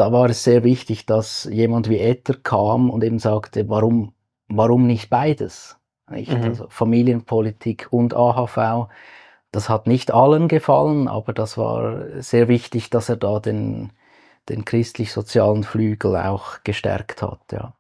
da war es sehr wichtig, dass jemand wie Etter kam und eben sagte, warum nicht beides? Nicht? Also Familienpolitik und AHV, das hat nicht allen gefallen, aber das war sehr wichtig, dass er da den christlich-sozialen Flügel auch gestärkt hat. Ja.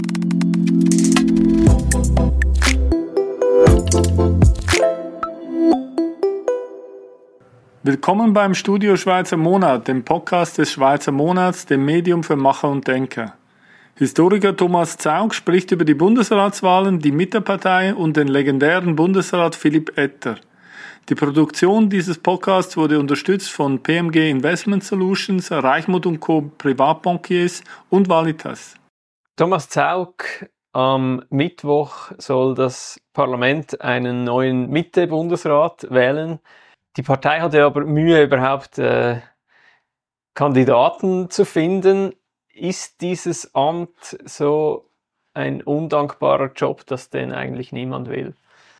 Willkommen beim Studio Schweizer Monat, dem Podcast des Schweizer Monats, dem Medium für Macher und Denker. Historiker Thomas Zaugg spricht über die Bundesratswahlen, die Mittepartei und den legendären Bundesrat Philipp Etter. Die Produktion dieses Podcasts wurde unterstützt von PMG Investment Solutions, Reichmuth & Co. Privatbankiers und Valitas. Thomas Zaugg, am Mittwoch soll das Parlament einen neuen Mitte-Bundesrat wählen. Die Partei hatte aber Mühe, überhaupt Kandidaten zu finden. Ist dieses Amt so ein undankbarer Job, dass den eigentlich niemand will?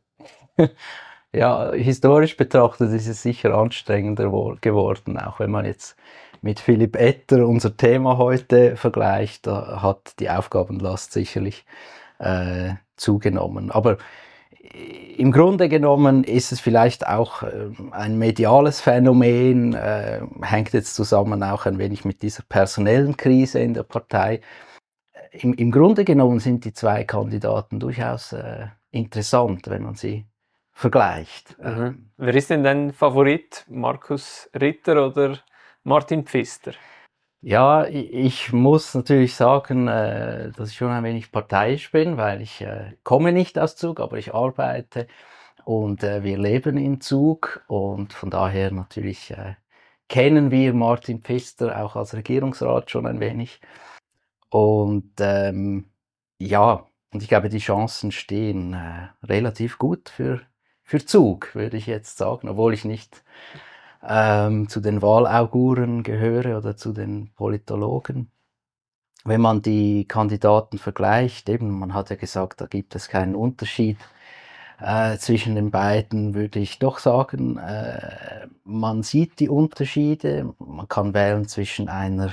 Ja, historisch betrachtet ist es sicher anstrengender geworden, auch wenn man jetzt mit Philipp Etter, unser Thema heute, vergleicht, da hat die Aufgabenlast sicherlich zugenommen. Aber im Grunde genommen ist es vielleicht auch ein mediales Phänomen, hängt jetzt zusammen auch ein wenig mit dieser personellen Krise in der Partei. Im Grunde genommen sind die zwei Kandidaten durchaus interessant, wenn man sie vergleicht. Wer ist denn dein Favorit? Markus Ritter oder Martin Pfister? Ja, ich muss natürlich sagen, dass ich schon ein wenig parteiisch bin, weil ich komme nicht aus Zug, aber ich arbeite und wir leben in Zug und von daher natürlich kennen wir Martin Pfister auch als Regierungsrat schon ein wenig. Und ja, und ich glaube, die Chancen stehen relativ gut für Zug, würde ich jetzt sagen, obwohl ich nicht zu den Wahlauguren gehöre oder zu den Politologen. Wenn man die Kandidaten vergleicht, eben, man hat ja gesagt, da gibt es keinen Unterschied zwischen den beiden, würde ich doch sagen, man sieht die Unterschiede, man kann wählen zwischen einem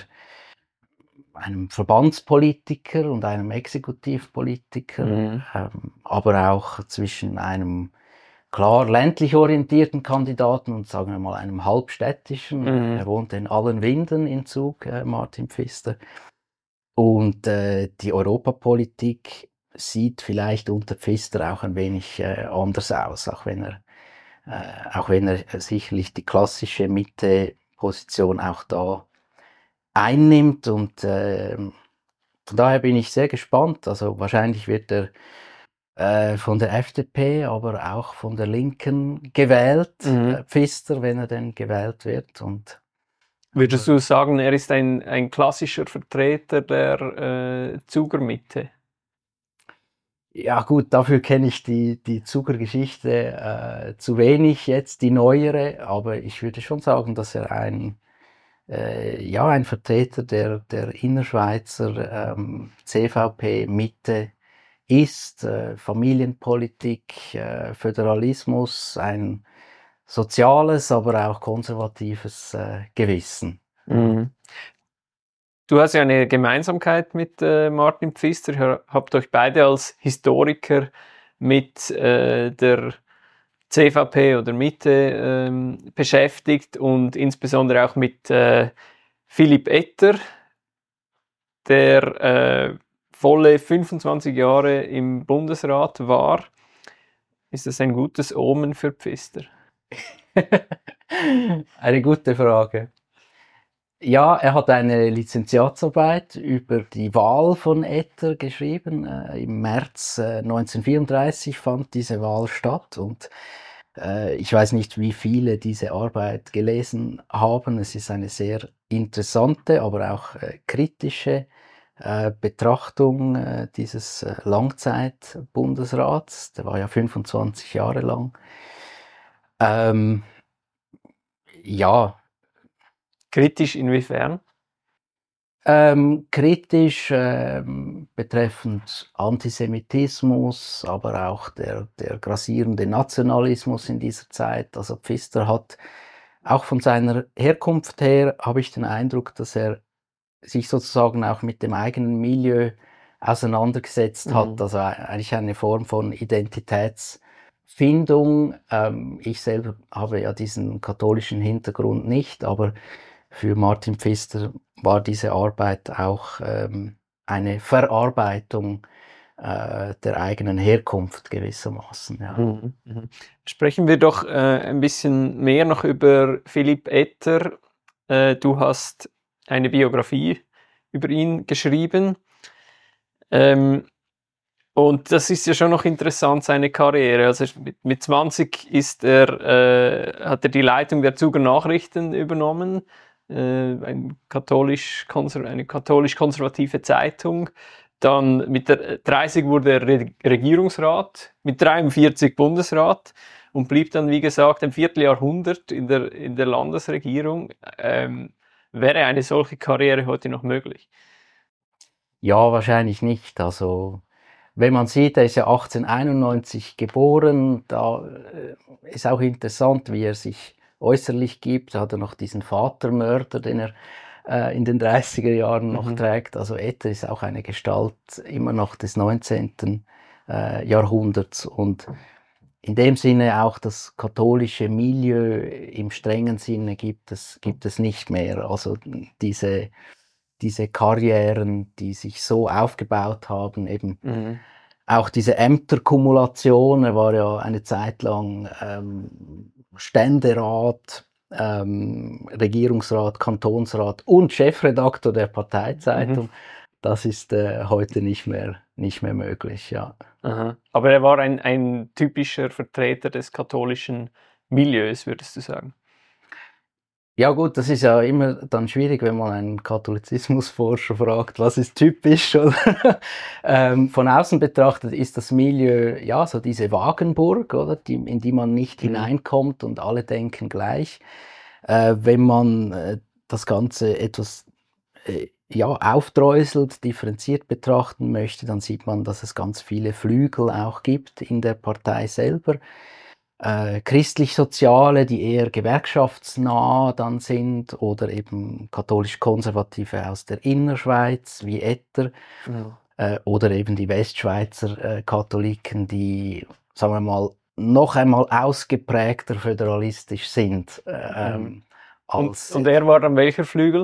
Verbandspolitiker und einem Exekutivpolitiker, aber auch zwischen einem klar ländlich orientierten Kandidaten und sagen wir mal einem halbstädtischen. Er wohnt in Allenwinden in Zug, Martin Pfister. Und die Europapolitik sieht vielleicht unter Pfister auch ein wenig anders aus, auch wenn er sicherlich die klassische Mitte-Position auch da einnimmt. Und von daher bin ich sehr gespannt. Also wahrscheinlich wird er von der FDP, aber auch von der Linken gewählt, Pfister, wenn er denn gewählt wird. Und würdest du sagen, er ist ein klassischer Vertreter der Zuger Mitte? Ja gut, dafür kenne ich die Zuger Geschichte zu wenig jetzt, die neuere, aber ich würde schon sagen, dass er ein Vertreter der Innerschweizer CVP Mitte ist, Familienpolitik, Föderalismus, ein soziales, aber auch konservatives Gewissen. Du hast ja eine Gemeinsamkeit mit Martin Pfister. Ihr habt euch beide als Historiker mit der CVP oder Mitte beschäftigt und insbesondere auch mit Philipp Etter, der volle 25 Jahre im Bundesrat war. Ist das ein gutes Omen für Pfister? Eine gute Frage. Ja, er hat eine Lizenziatsarbeit über die Wahl von Etter geschrieben. Im März 1934 fand diese Wahl statt und ich weiß nicht, wie viele diese Arbeit gelesen haben. Es ist eine sehr interessante, aber auch kritische Betrachtung dieses Langzeit-Bundesrats. Der war ja 25 Jahre lang. Ja. Kritisch inwiefern? Kritisch betreffend Antisemitismus, aber auch der grassierende Nationalismus in dieser Zeit. Also Pfister hat auch von seiner Herkunft her, habe ich den Eindruck, dass er sich sozusagen auch mit dem eigenen Milieu auseinandergesetzt hat. Also eigentlich eine Form von Identitätsfindung. Ich selber habe ja diesen katholischen Hintergrund nicht, aber für Martin Pfister war diese Arbeit auch eine Verarbeitung der eigenen Herkunft gewissermaßen. Ja. Sprechen wir doch ein bisschen mehr noch über Philipp Etter. Du hast eine Biografie über ihn geschrieben. Und das ist ja schon noch interessant, seine Karriere. Also mit 20 hat er die Leitung der Zuger Nachrichten übernommen, eine katholisch-konservative Zeitung. Dann mit der 30 wurde er Regierungsrat, mit 43 Bundesrat und blieb dann, wie gesagt, ein Vierteljahrhundert in der Landesregierung. Wäre eine solche Karriere heute noch möglich? Ja, wahrscheinlich nicht. Also wenn man sieht, er ist ja 1891 geboren, da ist auch interessant, wie er sich äußerlich gibt. Da hat er noch diesen Vatermörder, den er in den 30er Jahren noch trägt. Also Etter ist auch eine Gestalt immer noch des 19. Jahrhunderts und in dem Sinne auch das katholische Milieu im strengen Sinne gibt es nicht mehr. Also diese Karrieren, die sich so aufgebaut haben, eben auch diese Ämterkumulation. Er war ja eine Zeit lang Ständerat, Regierungsrat, Kantonsrat und Chefredakteur der Parteizeitung. Das ist heute nicht mehr möglich, ja. Aha. Aber er war ein typischer Vertreter des katholischen Milieus, würdest du sagen? Ja gut, das ist ja immer dann schwierig, wenn man einen Katholizismusforscher fragt, was ist typisch, oder? Von außen betrachtet ist das Milieu ja so diese Wagenburg, oder? In die man nicht hineinkommt und alle denken gleich. Wenn man das Ganze etwas aufdröselt, differenziert betrachten möchte, dann sieht man, dass es ganz viele Flügel auch gibt in der Partei selber. Christlich-Soziale, die eher gewerkschaftsnah dann sind, oder eben katholisch-konservative aus der Innerschweiz, wie Etter, oder eben die Westschweizer Katholiken, die, sagen wir mal, noch einmal ausgeprägter föderalistisch sind. Und er war dann welcher Flügel?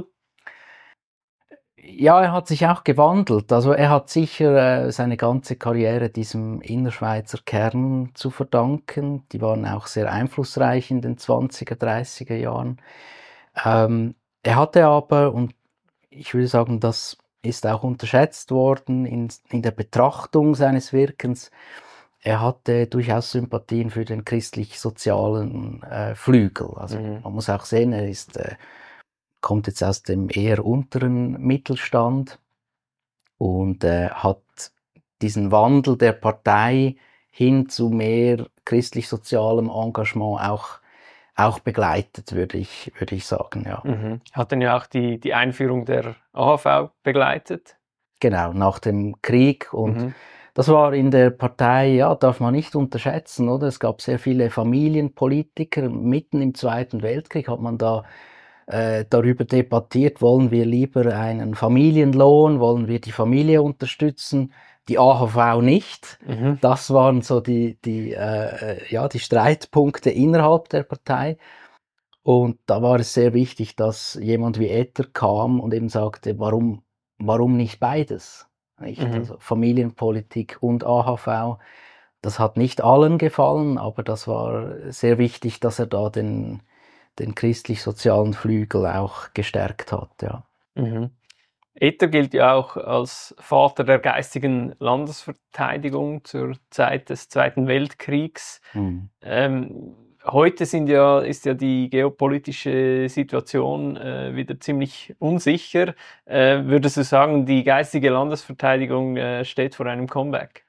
Ja, er hat sich auch gewandelt. Also er hat sicher seine ganze Karriere diesem Innerschweizer Kern zu verdanken. Die waren auch sehr einflussreich in den 20er, 30er Jahren. Er hatte aber, und ich würde sagen, das ist auch unterschätzt worden in der Betrachtung seines Wirkens, er hatte durchaus Sympathien für den christlich-sozialen Flügel. Also man muss auch sehen, er kommt jetzt aus dem eher unteren Mittelstand und hat diesen Wandel der Partei hin zu mehr christlich-sozialem Engagement auch begleitet, würde ich sagen, ja. Hat dann ja auch die Einführung der AHV begleitet. Genau, nach dem Krieg und das war in der Partei, ja, darf man nicht unterschätzen, oder? Es gab sehr viele Familienpolitiker. Mitten im Zweiten Weltkrieg hat man da darüber debattiert, wollen wir lieber einen Familienlohn, wollen wir die Familie unterstützen, die AHV nicht. Das waren so die Streitpunkte innerhalb der Partei. Und da war es sehr wichtig, dass jemand wie Etter kam und eben sagte, warum nicht beides? Nicht? Also Familienpolitik und AHV, das hat nicht allen gefallen, aber das war sehr wichtig, dass er da den christlich-sozialen Flügel auch gestärkt hat, ja. Etter gilt ja auch als Vater der geistigen Landesverteidigung zur Zeit des Zweiten Weltkriegs. Heute ist ja die geopolitische Situation wieder ziemlich unsicher. Würdest du sagen, die geistige Landesverteidigung steht vor einem Comeback?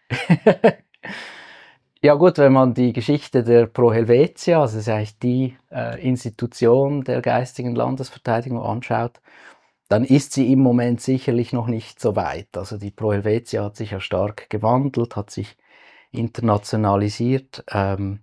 Ja gut, wenn man die Geschichte der Pro Helvetia, also das ist eigentlich die Institution der geistigen Landesverteidigung anschaut, dann ist sie im Moment sicherlich noch nicht so weit. Also die Pro Helvetia hat sich ja stark gewandelt, hat sich internationalisiert. Von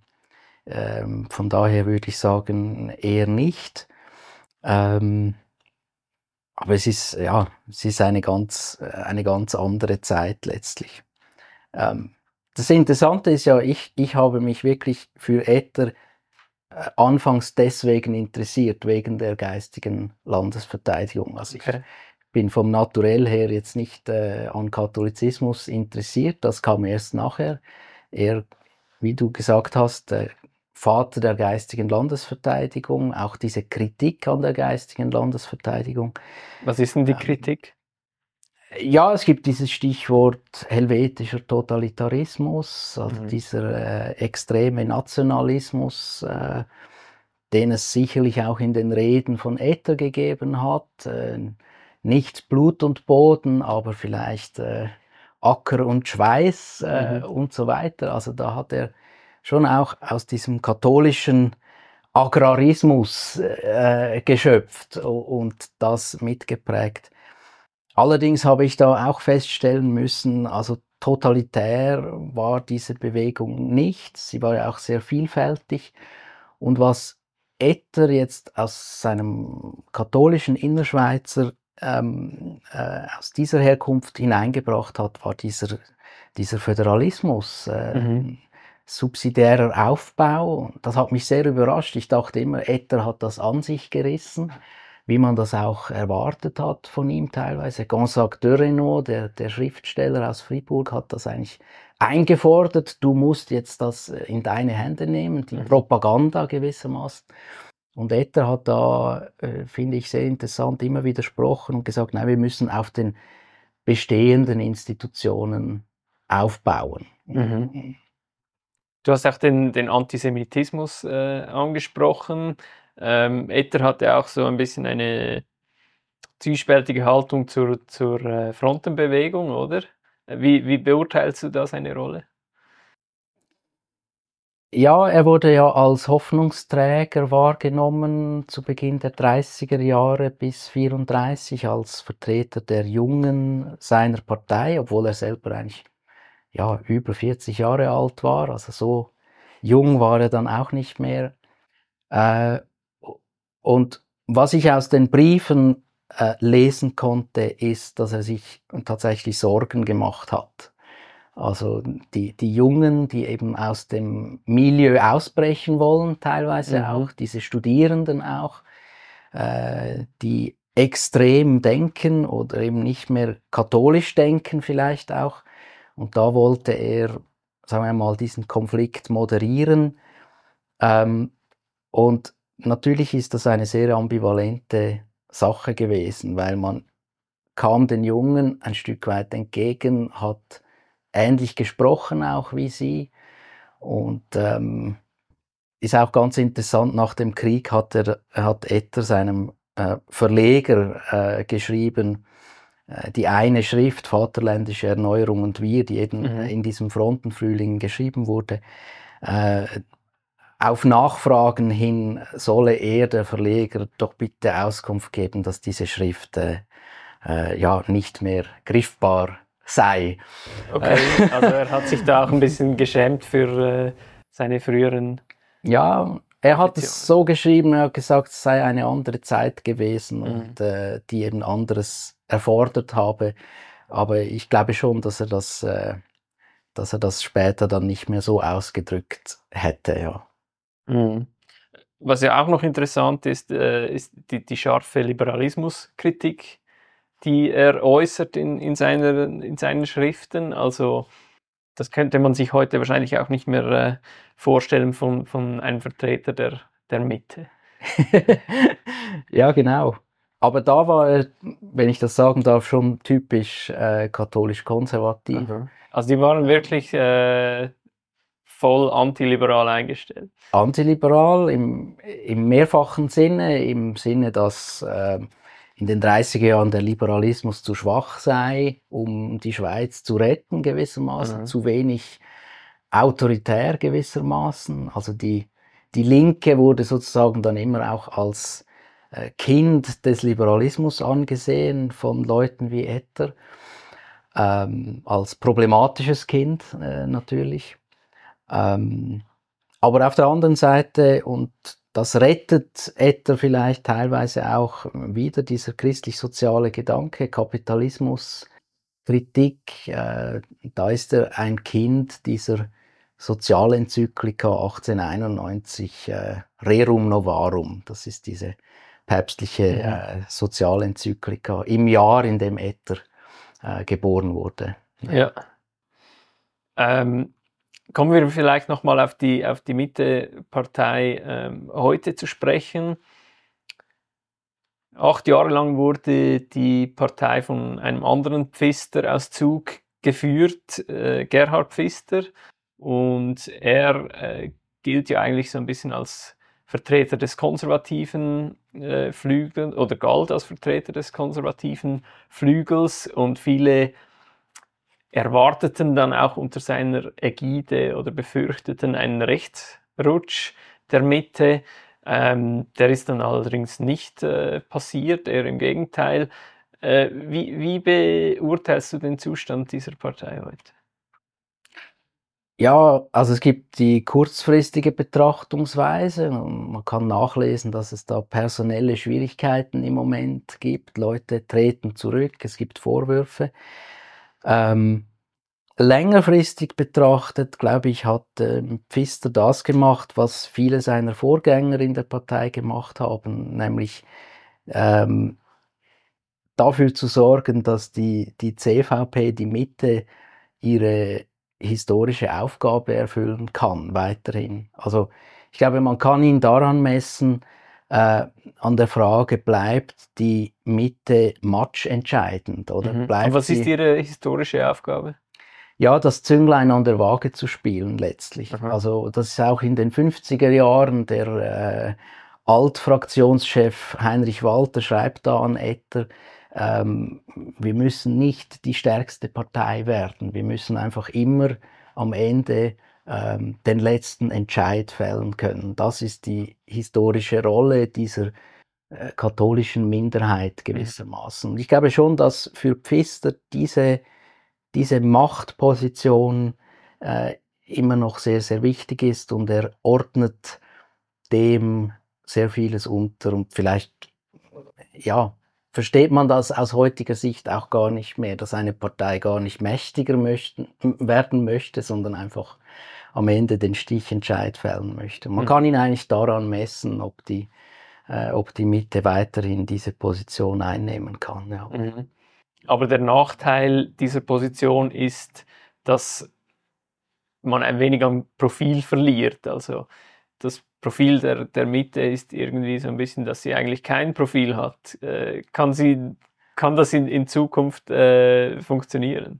daher würde ich sagen, eher nicht. Aber es ist eine ganz andere Zeit letztlich. Das Interessante ist ja, ich habe mich wirklich für Etter anfangs deswegen interessiert, wegen der geistigen Landesverteidigung. Also ich bin vom Naturell her jetzt nicht an Katholizismus interessiert, das kam erst nachher. Er, wie du gesagt hast, Vater der geistigen Landesverteidigung, auch diese Kritik an der geistigen Landesverteidigung. Was ist denn die Kritik? Ja, es gibt dieses Stichwort helvetischer Totalitarismus, also dieser extreme Nationalismus, den es sicherlich auch in den Reden von Etter gegeben hat. Nicht Blut und Boden, aber vielleicht Acker und Schweiß und so weiter. Also da hat er schon auch aus diesem katholischen Agrarismus geschöpft und das mitgeprägt. Allerdings habe ich da auch feststellen müssen, also totalitär war diese Bewegung nicht. Sie war ja auch sehr vielfältig. Und was Etter jetzt aus seinem katholischen Innerschweizer, aus dieser Herkunft hineingebracht hat, war dieser Föderalismus, subsidiärer Aufbau. Das hat mich sehr überrascht. Ich dachte immer, Etter hat das an sich gerissen, wie man das auch erwartet hat von ihm teilweise. Gonzague de Reynaud, der Schriftsteller aus Fribourg, hat das eigentlich eingefordert. Du musst jetzt das in deine Hände nehmen, die Propaganda gewissermaßen. Und Etter hat da, finde ich, sehr interessant immer widersprochen und gesagt, nein, wir müssen auf den bestehenden Institutionen aufbauen. Du hast auch den Antisemitismus angesprochen. Etter hatte auch so ein bisschen eine zwiespältige Haltung zur Frontenbewegung, oder? Wie beurteilst du da seine Rolle? Ja, er wurde ja als Hoffnungsträger wahrgenommen zu Beginn der 30er Jahre bis 34 als Vertreter der Jungen seiner Partei, obwohl er selber eigentlich über 40 Jahre alt war. Also so jung war er dann auch nicht mehr. Und was ich aus den Briefen lesen konnte, ist, dass er sich tatsächlich Sorgen gemacht hat. Also die Jungen, die eben aus dem Milieu ausbrechen wollen, teilweise auch, diese Studierenden auch, die extrem denken oder eben nicht mehr katholisch denken vielleicht auch. Und da wollte er, sagen wir mal, diesen Konflikt moderieren. Und natürlich ist das eine sehr ambivalente Sache gewesen, weil man kam den Jungen ein Stück weit entgegen, hat ähnlich gesprochen auch wie sie und ist auch ganz interessant, nach dem Krieg hat Etter seinem Verleger geschrieben, die eine Schrift, Vaterländische Erneuerung und wir, die eben in diesem Frontenfrühling geschrieben wurde, auf Nachfragen hin solle er, der Verleger, doch bitte Auskunft geben, dass diese Schrift nicht mehr griffbar sei. Okay, also er hat sich da auch ein bisschen geschämt für seine früheren... Ja, er hat es so geschrieben, er hat gesagt, es sei eine andere Zeit gewesen und die eben anderes erfordert habe. Aber ich glaube schon, dass er das später dann nicht mehr so ausgedrückt hätte, ja. Was ja auch noch interessant ist, ist die scharfe Liberalismuskritik, die er äußert in seinen Schriften. Also das könnte man sich heute wahrscheinlich auch nicht mehr vorstellen von einem Vertreter der Mitte. Ja, genau. Aber da war er, wenn ich das sagen darf, schon typisch katholisch-konservativ. Also die waren wirklich voll antiliberal eingestellt. Antiliberal im mehrfachen Sinne, im Sinne, dass in den 30er Jahren der Liberalismus zu schwach sei, um die Schweiz zu retten gewissermaßen, zu wenig autoritär gewissermaßen. Also die Linke wurde sozusagen dann immer auch als Kind des Liberalismus angesehen von Leuten wie Etter, als problematisches Kind natürlich. Aber auf der anderen Seite, und das rettet Etter vielleicht teilweise auch wieder, dieser christlich-soziale Gedanke, Kapitalismus, Kritik. Da ist er ein Kind dieser Sozialenzyklika 1891, Rerum Novarum. Das ist diese päpstliche Sozialenzyklika im Jahr, in dem Etter geboren wurde. Ja. Kommen wir vielleicht nochmal auf die Mitte-Partei heute zu sprechen. 8 Jahre lang wurde die Partei von einem anderen Pfister aus Zug geführt, Gerhard Pfister. Und er gilt ja eigentlich so ein bisschen als Vertreter des konservativen Flügels oder galt als Vertreter des konservativen Flügels, und viele erwarteten dann auch unter seiner Ägide oder befürchteten einen Rechtsrutsch der Mitte. Der ist dann allerdings nicht passiert, eher im Gegenteil. Wie beurteilst du den Zustand dieser Partei heute? Ja, also es gibt die kurzfristige Betrachtungsweise. Man kann nachlesen, dass es da personelle Schwierigkeiten im Moment gibt. Leute treten zurück, es gibt Vorwürfe. Längerfristig betrachtet, glaube ich, hat Pfister das gemacht, was viele seiner Vorgänger in der Partei gemacht haben, nämlich dafür zu sorgen, dass die CVP, die Mitte, ihre historische Aufgabe erfüllen kann, weiterhin. Also ich glaube, man kann ihn daran messen, an der Frage, bleibt die Mitte matchentscheidend, oder? Bleibt Und was ist ihre historische Aufgabe? Ja, das Zünglein an der Waage zu spielen letztlich. Aha. Also das ist auch in den 50er Jahren der Altfraktionschef Heinrich Walter schreibt da an Etter, wir müssen nicht die stärkste Partei werden. Wir müssen einfach immer am Ende den letzten Entscheid fällen können. Das ist die historische Rolle dieser katholischen Minderheit gewissermaßen. Und ich glaube schon, dass für Pfister diese Machtposition immer noch sehr, sehr wichtig ist, und er ordnet dem sehr vieles unter, und vielleicht, ja, versteht man das aus heutiger Sicht auch gar nicht mehr, dass eine Partei gar nicht mächtiger werden möchte, sondern einfach am Ende den Stichentscheid fällen möchte. Man kann ihn eigentlich daran messen, ob die Mitte weiterhin diese Position einnehmen kann. Ja. Aber der Nachteil dieser Position ist, dass man ein wenig am Profil verliert. Also das Profil der Mitte ist irgendwie so ein bisschen, dass sie eigentlich kein Profil hat. Kann das in Zukunft funktionieren?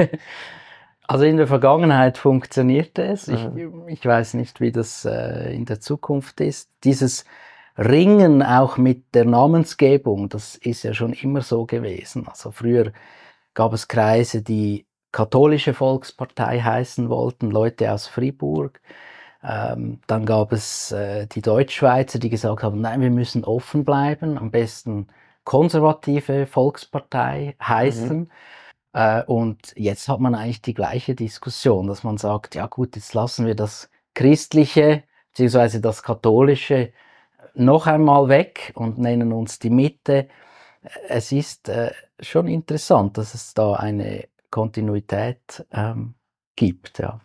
Also in der Vergangenheit funktionierte es. Ich weiß nicht, wie das in der Zukunft ist. Dieses Ringen auch mit der Namensgebung, das ist ja schon immer so gewesen. Also früher gab es Kreise, die Katholische Volkspartei heißen wollten, Leute aus Fribourg. Dann gab es die Deutschschweizer, die gesagt haben, nein, wir müssen offen bleiben, am besten Konservative Volkspartei heißen. Und jetzt hat man eigentlich die gleiche Diskussion, dass man sagt, ja gut, jetzt lassen wir das Christliche bzw. das Katholische noch einmal weg und nennen uns die Mitte. Es ist schon interessant, dass es da eine Kontinuität gibt. Ja.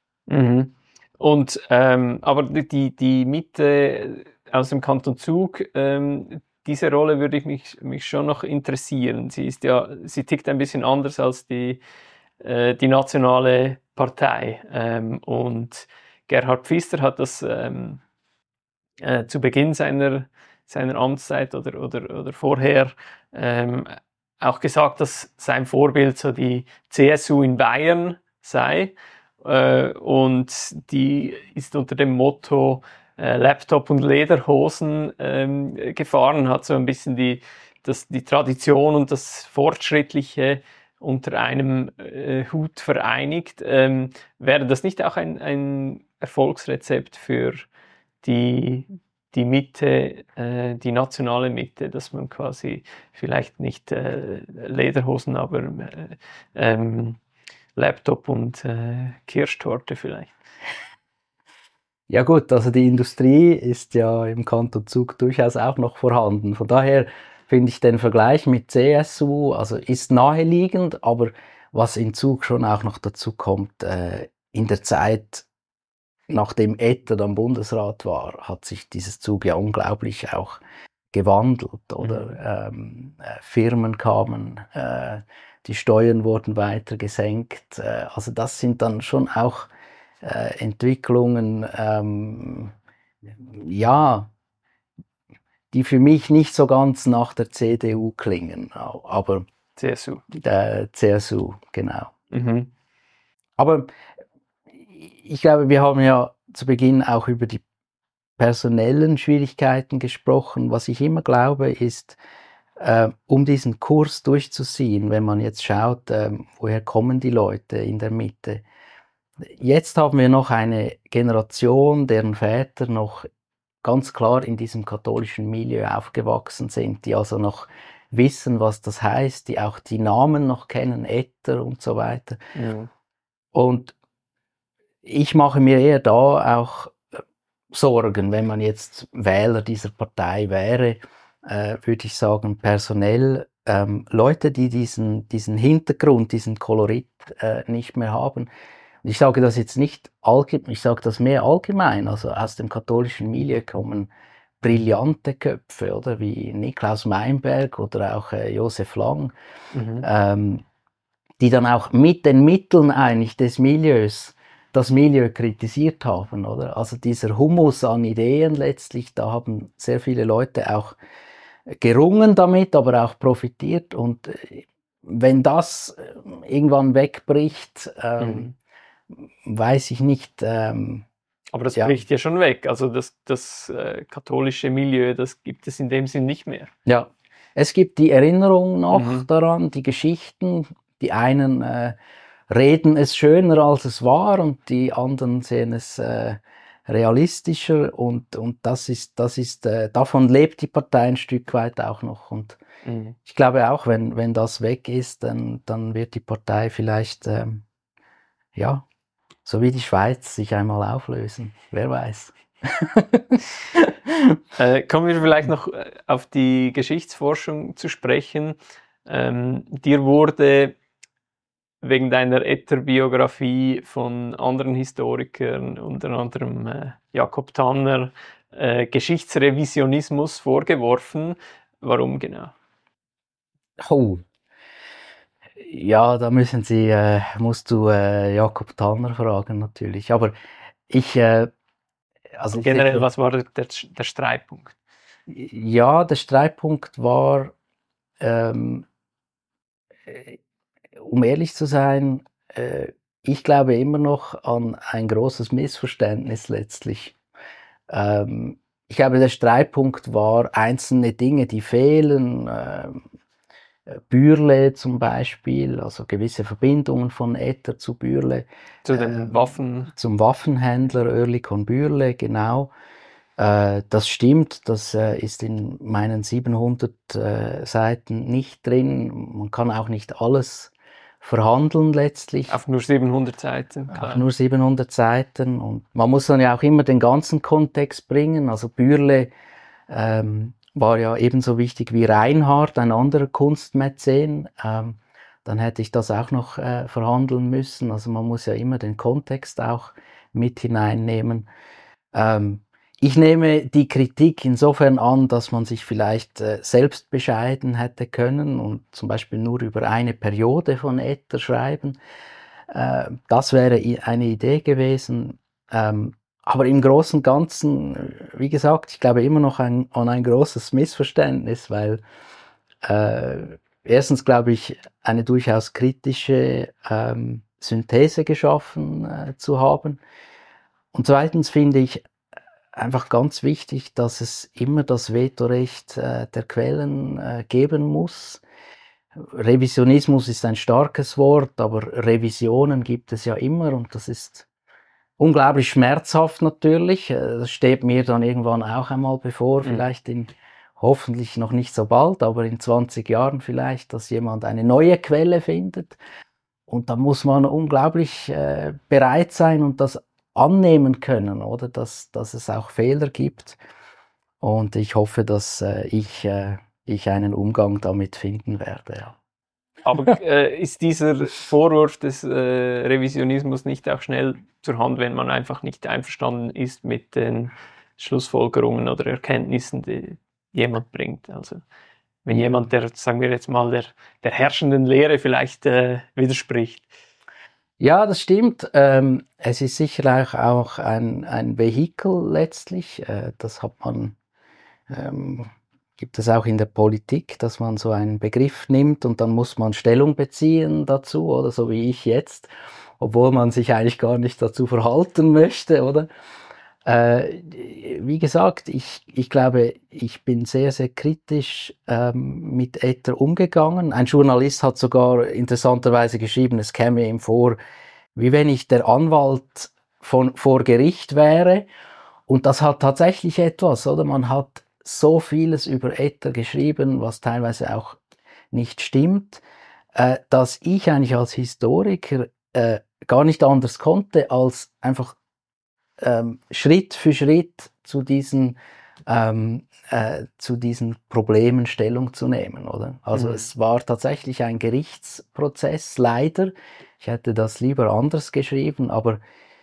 Und aber die Mitte aus dem Kanton Zug, diese Rolle würde mich schon noch interessieren. Sie tickt ein bisschen anders als die nationale Partei. Und Gerhard Pfister hat das zu Beginn seiner Amtszeit oder vorher auch gesagt, dass sein Vorbild so die CSU in Bayern sei. Und die ist unter dem Motto Laptop und Lederhosen gefahren, hat so ein bisschen die Tradition und das Fortschrittliche unter einem Hut vereinigt. Wäre das nicht auch ein Erfolgsrezept für die Mitte, die nationale Mitte, dass man quasi vielleicht nicht Lederhosen, aber Laptop und Kirschtorte vielleicht? Ja gut, also die Industrie ist ja im Kanton Zug durchaus auch noch vorhanden. Von daher finde ich den Vergleich mit CSU, also ist naheliegend, aber was in Zug schon auch noch dazu kommt, in der Zeit, nachdem Etter am Bundesrat war, hat sich dieses Zug ja unglaublich auch gewandelt, oder? Firmen kamen, die Steuern wurden weiter gesenkt. Also das sind dann schon auch Entwicklungen, ja, die für mich nicht so ganz nach der CDU klingen, aber CSU. CSU, genau. Mhm. Aber ich glaube, wir haben ja zu Beginn auch über die personellen Schwierigkeiten gesprochen. Was ich immer glaube, ist, um diesen Kurs durchzuziehen, wenn man jetzt schaut, woher kommen die Leute in der Mitte. Jetzt haben wir noch eine Generation, deren Väter noch ganz klar in diesem katholischen Milieu aufgewachsen sind, die also noch wissen, was das heißt, die auch die Namen noch kennen, Etter und so weiter. Ja. Und ich mache mir eher da auch Sorgen, wenn man jetzt Wähler dieser Partei wäre, würde ich sagen, personell Leute, die diesen Hintergrund, diesen Kolorit nicht mehr haben. Ich sage das jetzt nicht allgemein, ich sage das mehr allgemein. Also aus dem katholischen Milieu kommen brillante Köpfe, oder wie Niklaus Meinberg oder auch Josef Lang, die dann auch mit den Mitteln eigentlich des Milieus das Milieu kritisiert haben, oder? Also dieser Humus an Ideen letztlich, da haben sehr viele Leute auch gerungen damit, aber auch profitiert. Und wenn das irgendwann wegbricht, weiß ich nicht. Aber das bricht ja schon weg. Also das katholische Milieu, das gibt es in dem Sinn nicht mehr. Ja, es gibt die Erinnerung noch daran, die Geschichten. Die einen reden es schöner, als es war, und die anderen sehen es realistischer. Und das ist davon lebt die Partei ein Stück weit auch noch. Und ich glaube auch, wenn das weg ist, dann wird die Partei vielleicht ja, so wie die Schweiz, sich einmal auflösen. Wer weiß. Kommen wir vielleicht noch auf die Geschichtsforschung zu sprechen. Dir wurde wegen deiner Etter-Biografie von anderen Historikern, unter anderem Jakob Tanner, Geschichtsrevisionismus vorgeworfen. Warum genau? Oh. Ja, da musst du Jakob Tanner fragen natürlich. Aber also generell, was war der Streitpunkt? Ja, der Streitpunkt war, um ehrlich zu sein, ich glaube immer noch an ein großes Missverständnis letztlich. Ich glaube, der Streitpunkt war einzelne Dinge, die fehlen. Bürle zum Beispiel, also gewisse Verbindungen von Etter zu Bürle. Zu den Waffen. Zum Waffenhändler Oerlikon Bürle, genau. Das stimmt, das ist in meinen 700 Seiten nicht drin. Man kann auch nicht alles verhandeln letztlich. Auf nur 700 Seiten. Klar. Auf nur 700 Seiten. Und man muss dann ja auch immer den ganzen Kontext bringen. Also Bürle war ja ebenso wichtig wie Reinhard, ein anderer Kunstmäzen. Dann hätte ich das auch noch verhandeln müssen. Also man muss ja immer den Kontext auch mit hineinnehmen. Ich nehme die Kritik insofern an, dass man sich vielleicht selbst bescheiden hätte können und zum Beispiel nur über eine Periode von Etter schreiben. Das wäre eine Idee gewesen. Aber im Großen und Ganzen, wie gesagt, ich glaube immer noch an ein großes Missverständnis, weil erstens glaube ich, eine durchaus kritische Synthese geschaffen zu haben. Und zweitens finde ich einfach ganz wichtig, dass es immer das Vetorecht der Quellen geben muss. Revisionismus ist ein starkes Wort, aber Revisionen gibt es ja immer, und das ist unglaublich schmerzhaft natürlich. Das steht mir dann irgendwann auch einmal bevor, vielleicht hoffentlich noch nicht so bald, aber in 20 Jahren vielleicht, dass jemand eine neue Quelle findet. Und da muss man unglaublich bereit sein und das annehmen können, oder? Dass es auch Fehler gibt. Und ich hoffe, dass ich einen Umgang damit finden werde. Ja. Aber ist dieser Vorwurf des Revisionismus nicht auch schnell zur Hand, wenn man einfach nicht einverstanden ist mit den Schlussfolgerungen oder Erkenntnissen, die jemand bringt? Also wenn jemand, sagen wir jetzt mal, der herrschenden Lehre vielleicht widerspricht. Ja, das stimmt. Es ist sicher auch ein Vehikel letztlich. Das hat man, gibt es auch in der Politik, dass man so einen Begriff nimmt und dann muss man Stellung beziehen dazu, oder so wie ich jetzt, obwohl man sich eigentlich gar nicht dazu verhalten möchte, oder? Wie gesagt, ich glaube, ich bin sehr, sehr kritisch mit Äther umgegangen. Ein Journalist hat sogar interessanterweise geschrieben, es käme ihm vor, wie wenn ich der Anwalt vor Gericht wäre. Und das hat tatsächlich etwas, oder? Man hat so vieles über Äther geschrieben, was teilweise auch nicht stimmt, dass ich eigentlich als Historiker gar nicht anders konnte, als einfach Schritt für Schritt zu diesen Problemen Stellung zu nehmen, oder? Also es war tatsächlich ein Gerichtsprozess, leider. Ich hätte das lieber anders geschrieben, aber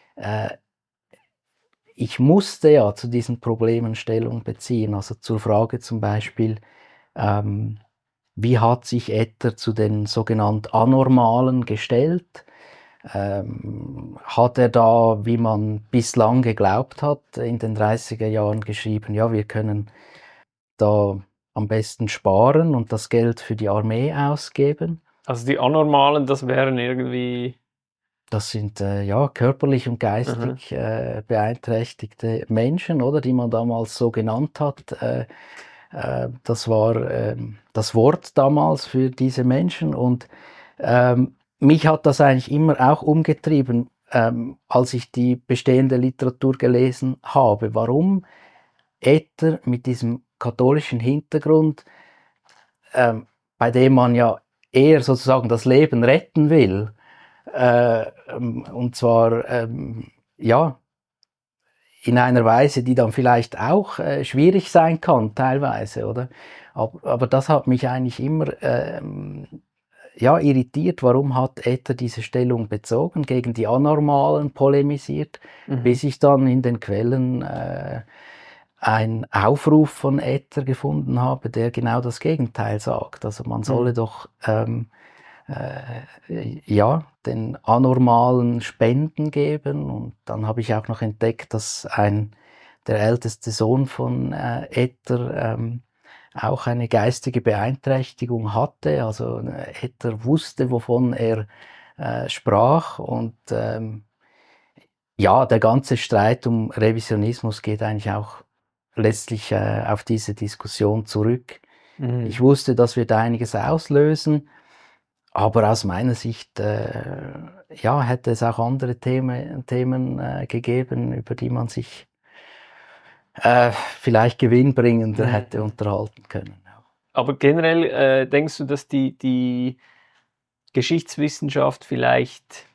ich musste ja zu diesen Problemen Stellung beziehen. Also zur Frage zum Beispiel, wie hat sich Äther zu den sogenannten Anormalen gestellt? Hat er da, wie man bislang geglaubt hat, in den 30er Jahren geschrieben, ja, wir können da am besten sparen und das Geld für die Armee ausgeben. Also die Anormalen, das wären irgendwie... Das sind ja körperlich und geistig beeinträchtigte Menschen, oder, die man damals so genannt hat. Das war das Wort damals für diese Menschen und mich hat das eigentlich immer auch umgetrieben, als ich die bestehende Literatur gelesen habe. Warum Äther mit diesem katholischen Hintergrund, bei dem man ja eher sozusagen das Leben retten will, und zwar ja in einer Weise, die dann vielleicht auch schwierig sein kann teilweise, oder? Aber das hat mich eigentlich immer ja, irritiert, warum hat Äther diese Stellung bezogen, gegen die Anormalen polemisiert, bis ich dann in den Quellen einen Aufruf von Äther gefunden habe, der genau das Gegenteil sagt. Also man solle doch ja, den Anormalen Spenden geben. Und dann habe ich auch noch entdeckt, dass der älteste Sohn von Äther auch eine geistige Beeinträchtigung hatte. Also Äther wusste, wovon er sprach. Und ja, der ganze Streit um Revisionismus geht eigentlich auch letztlich auf diese Diskussion zurück. Ich wusste, das wird einiges auslösen. Aber aus meiner Sicht ja, hätte es auch andere Themen gegeben, über die man sich vielleicht gewinnbringender hätte unterhalten können. Aber generell denkst du, dass die Geschichtswissenschaft vielleicht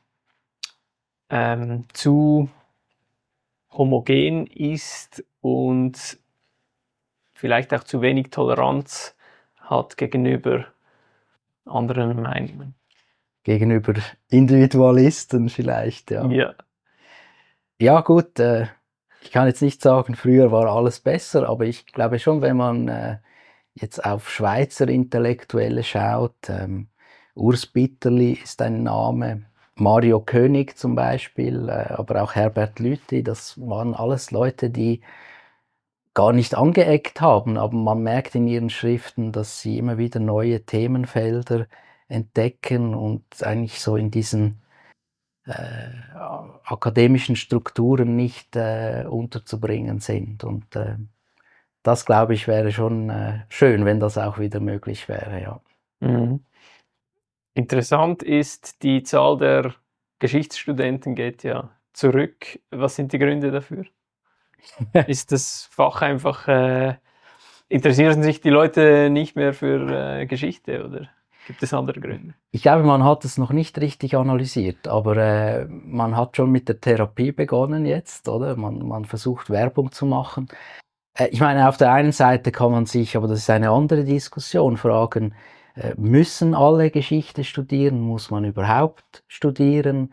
zu homogen ist und vielleicht auch zu wenig Toleranz hat gegenüber anderen Meinungen? Gegenüber Individualisten vielleicht, ja. Ja, ja gut, ich kann jetzt nicht sagen, früher war alles besser, aber ich glaube schon, wenn man jetzt auf Schweizer Intellektuelle schaut, Urs Bitterli ist ein Name, Mario König zum Beispiel, aber auch Herbert Lüthi, das waren alles Leute, die gar nicht angeeckt haben, aber man merkt in ihren Schriften, dass sie immer wieder neue Themenfelder entdecken und eigentlich so in diesen akademischen Strukturen nicht unterzubringen sind. Und das, glaube ich, wäre schon schön, wenn das auch wieder möglich wäre. Ja. Mhm. Interessant ist, die Zahl der Geschichtsstudenten geht ja zurück. Was sind die Gründe dafür? Ist das Fach einfach, interessieren sich die Leute nicht mehr für Geschichte, oder? Gibt es andere Gründe? Ich glaube, man hat es noch nicht richtig analysiert, aber man hat schon mit der Therapie begonnen jetzt, oder? Man versucht Werbung zu machen. Ich meine, auf der einen Seite kann man sich, aber das ist eine andere Diskussion, fragen, müssen alle Geschichte studieren? Muss man überhaupt studieren?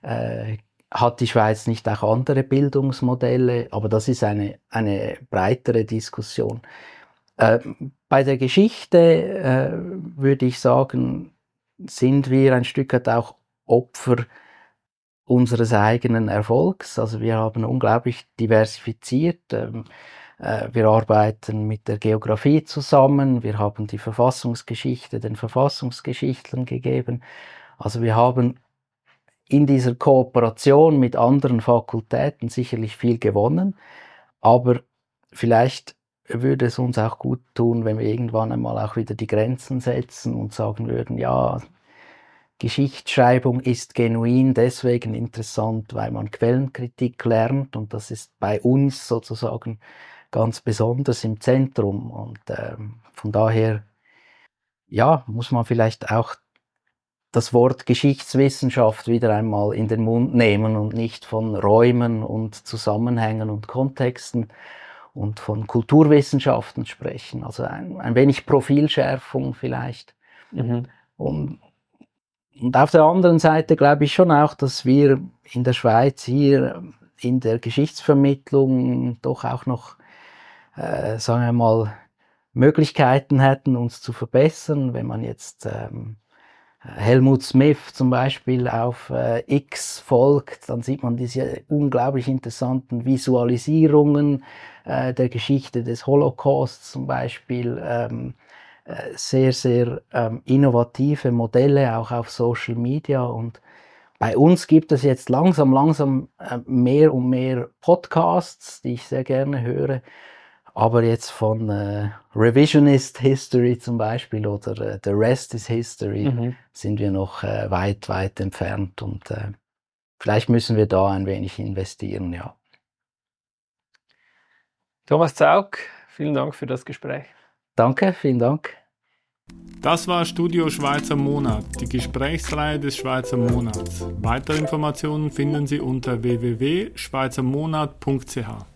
Hat die Schweiz nicht auch andere Bildungsmodelle? Aber das ist eine breitere Diskussion. Bei der Geschichte würde ich sagen, sind wir ein Stück weit auch Opfer unseres eigenen Erfolgs. Also wir haben unglaublich diversifiziert. Wir arbeiten mit der Geografie zusammen. Wir haben die Verfassungsgeschichte den Verfassungsgeschichtlern gegeben. Also wir haben in dieser Kooperation mit anderen Fakultäten sicherlich viel gewonnen. Aber vielleicht würde es uns auch gut tun, wenn wir irgendwann einmal auch wieder die Grenzen setzen und sagen würden, ja, Geschichtsschreibung ist genuin deswegen interessant, weil man Quellenkritik lernt und das ist bei uns sozusagen ganz besonders im Zentrum und von daher ja, muss man vielleicht auch das Wort Geschichtswissenschaft wieder einmal in den Mund nehmen und nicht von Räumen und Zusammenhängen und Kontexten und von Kulturwissenschaften sprechen. Also ein wenig Profilschärfung vielleicht. Mhm. Und auf der anderen Seite glaube ich schon auch, dass wir in der Schweiz hier in der Geschichtsvermittlung doch auch noch, sagen wir mal, Möglichkeiten hätten, uns zu verbessern. Wenn man jetzt Helmut Smith zum Beispiel auf X folgt, dann sieht man diese unglaublich interessanten Visualisierungen der Geschichte des Holocausts zum Beispiel, sehr, sehr innovative Modelle auch auf Social Media und bei uns gibt es jetzt langsam mehr und mehr Podcasts, die ich sehr gerne höre. Aber jetzt von Revisionist History zum Beispiel oder The Rest is History sind wir noch weit entfernt und vielleicht müssen wir da ein wenig investieren, ja. Thomas Zaugg, vielen Dank für das Gespräch. Danke, vielen Dank. Das war Studio Schweizer Monat, die Gesprächsreihe des Schweizer Monats. Weitere Informationen finden Sie unter www.schweizermonat.ch.